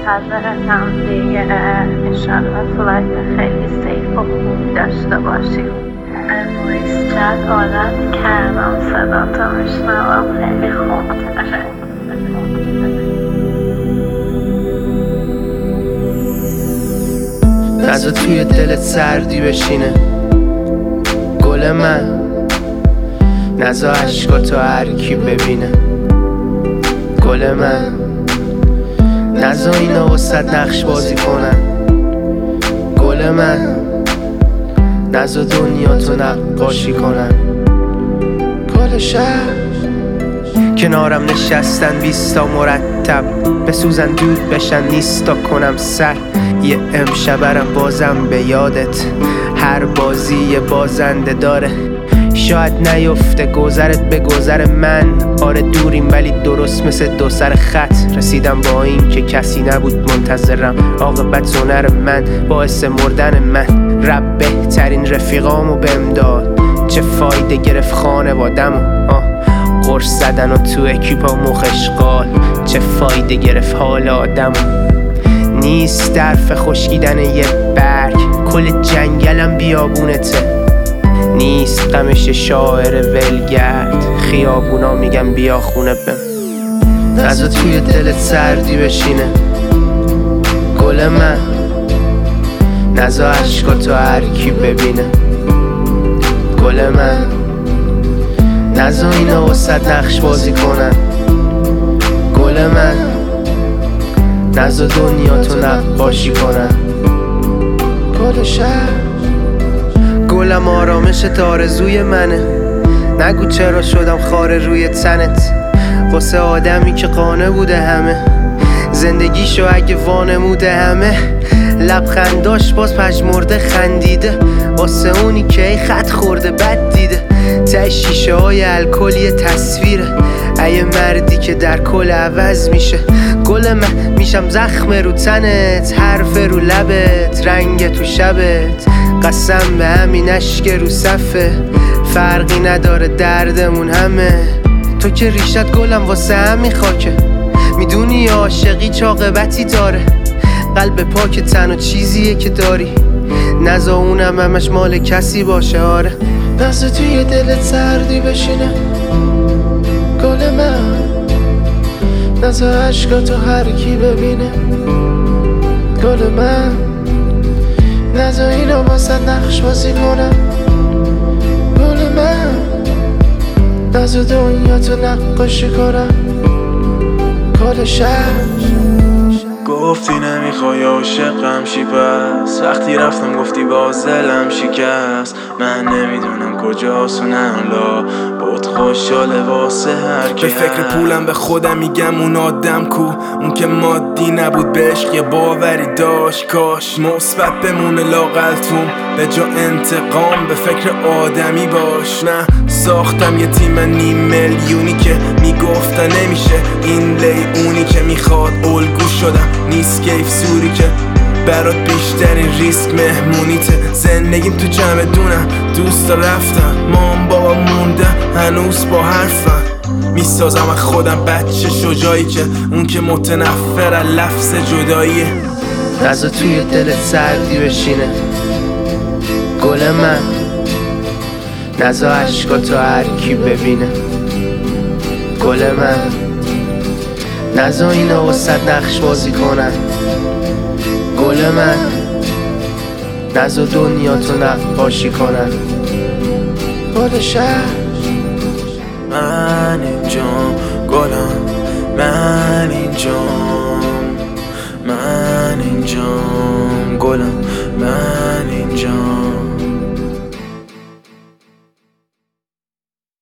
منتظرتم دیگه. انشالله فلایت خیلی سیف و خوب داشته باشیم. امروز چند عادت کردم صداتو میشنوم، خیلی خوب. نذار توی دلت سردی بشینه گل من، نذار عشقاتو هر کی ببینه گل من، نذار اینا وسط نقش بازی کنن گل من، نذار دنیاتو نقاشی کنن گل شهر. کنارم نشستن 20 تا مرتب، بسوزن دود بشن نیستا کنم سر. یه امشبرم بازم به یادت، هر بازی یه بازنده داره. شاید نیفته گذرت به گذر من، آره دوریم ولی درست مثل دو سر خط. رسیدم با این که کسی نبود منتظرم، عاقبت هنر من باعث مردن من. رب بهترین رفیقامو بهم داد، چه فایده گرفت خانوادمو قرص زدن و تو اکیپا مخشقال، چه فایده گرفت حال آدمو. نیست درف خشکیدن یه برگ، کل جنگلم بیابونته. نیست غمش شاعر ولگرد، خیابونا میگن بیا خونه بم. نذار توی دلت سردی بشینه گل من، نذار عشقاتو هر کی ببینه گل من، نذار اینا وسط نقش بازی کنن گل من، نذار دنیاتو نقاشی کنن گل شهر. گلم آرامشت آرزوی منه، نگو چرا شدم خاره روی تنت. واسه آدمی که قانع بوده همه، زندگیشو اگه وانموده همه. لبخنداش باز پژمرده خندیده، واسه اونی که ای خط خورده بد دیده. ته شیشه های الکلی تصویره، ای مردی که در کل عوض میشه گل من. میشم زخم رو تنت، حرف رو لبت، رنگ تو شبت. قسم به همین اشک رو صفه، فرقی نداره دردمون همه. تو که ریشت گلم واسه همین خاکه، میدونی عاشقی چه عاقبتی داره. قلب پاک تنها چیزیه که داری، نذار اونم همش مال کسی باشه. آره نذار توی دلت سردی بشینه گل من، نذار عشقاتو هر کی ببینه گل من، نذار اینا واسه نقش بازی کنن گل من، نذار دنیاتو نقاشی کنن گل شهر. گفتی نمیخوای عاشقم شی، پس وقتی رفتم گفتی باز دلم شکست. من نمیدونم کجاست و نه لا بود خوشحاله واسه هر کی. به فکر پولم به خودم میگم اون آدم کو، اون که مادی نبود به عشق یه باوری داشت. کاش مثبت بمونه لاقلتون به جا انتقام، به فکر آدمی باش. نه ساختم یه تیم 500 میلیونی که میگفتن نمیشه این لی، اونی که میخواد الگو شدم. نیست کیف سوری که برات بیشترین ریسک مهمونیته. زندگیم تو چمدونم، دوستا رفتن، مام بابا موندن هنوز با حرفم. میسازم از خودم بچه شجاعی که اون که متنفر از لفظ جداییه. نذار توی دلت سردی بشینه گل من، نذار عشقاتو هر کی ببینه گل من، نذار اینا وسط نقش بازی کنن گل من، نذار دنیاتو نقاشی کنن گل شهر. من اینجام گلم، من اینجام، من اینجام گلم، من اینجام.